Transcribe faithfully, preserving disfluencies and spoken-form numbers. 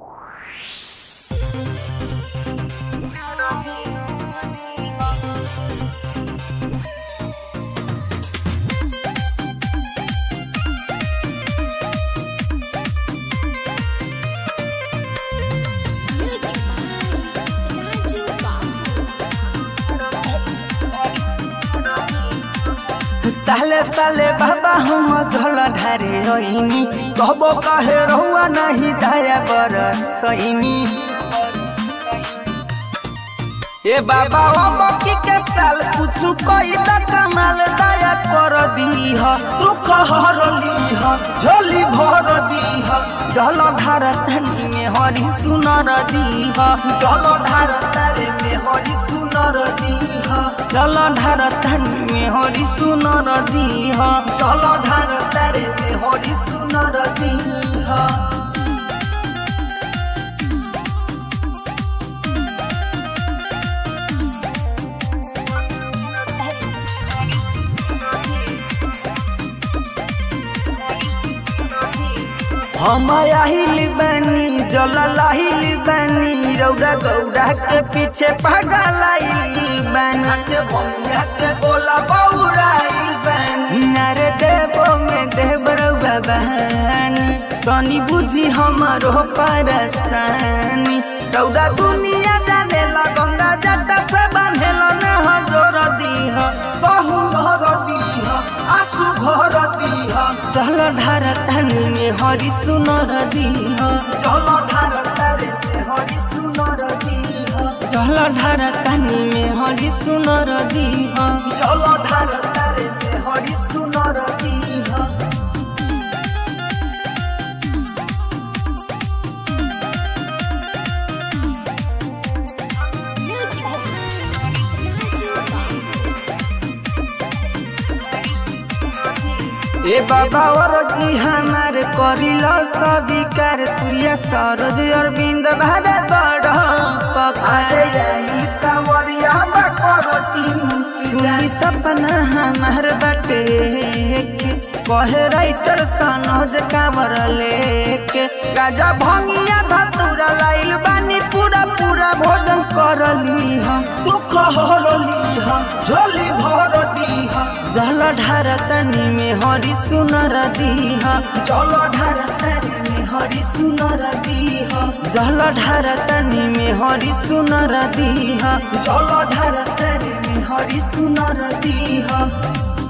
साले साले बाबा हम झल ढारे होइनी कहबो कहे रहुआ नहीं दया बरसइनी ए बाबा अबकी के साल कुछ कोई त कमाल दया कर दीह दुख हर लीह झोली भर दीह जल धार तनी में हरि सुनर दीह जल धार तारे में हरि सुनर दीह जल धार तनी में हरि सुनर दीह जल धार तारे में हरि सुनर दीह हम आहिल बनी जल लाहिल बनी रौदा गौड़ा के पीछे पागल बनी के भैया के बोला बौराइल बनी नारे देवो में देव रौदा बहनी तनी बुझी हमारो परेशानी रौदा दुनिया जाने ला गंगा जटा से बांधेल न हजोर दीह सहु घर दीह आसु घर दीह चल धार तनी में हरि सुनर दीह चल धार तारे में हरि सुनर दीह चल धार तनी में हरि सुनर दीह चल धार तारे में हरि सुनर दीह ए बाबा और जी हमार करिल स्वीकार सूर्य सरोज अरविंद भारत पकारे कांवरिया करती सुनी सपना हमार बाटे कहे राइटर सनोज कांवर लेके गाजा भंगिया धतूरा लाइल बानी पूरा पूरा भोजन कर लीह दुख हर लीह झोली भर दीह जल ढार तनी में हरि सुनर दीह जल ढार तनी में हरि सुनर दीह जल ढार तनी में हरि सुनर दीह जल ढार तनी में हरि सुनर दीह।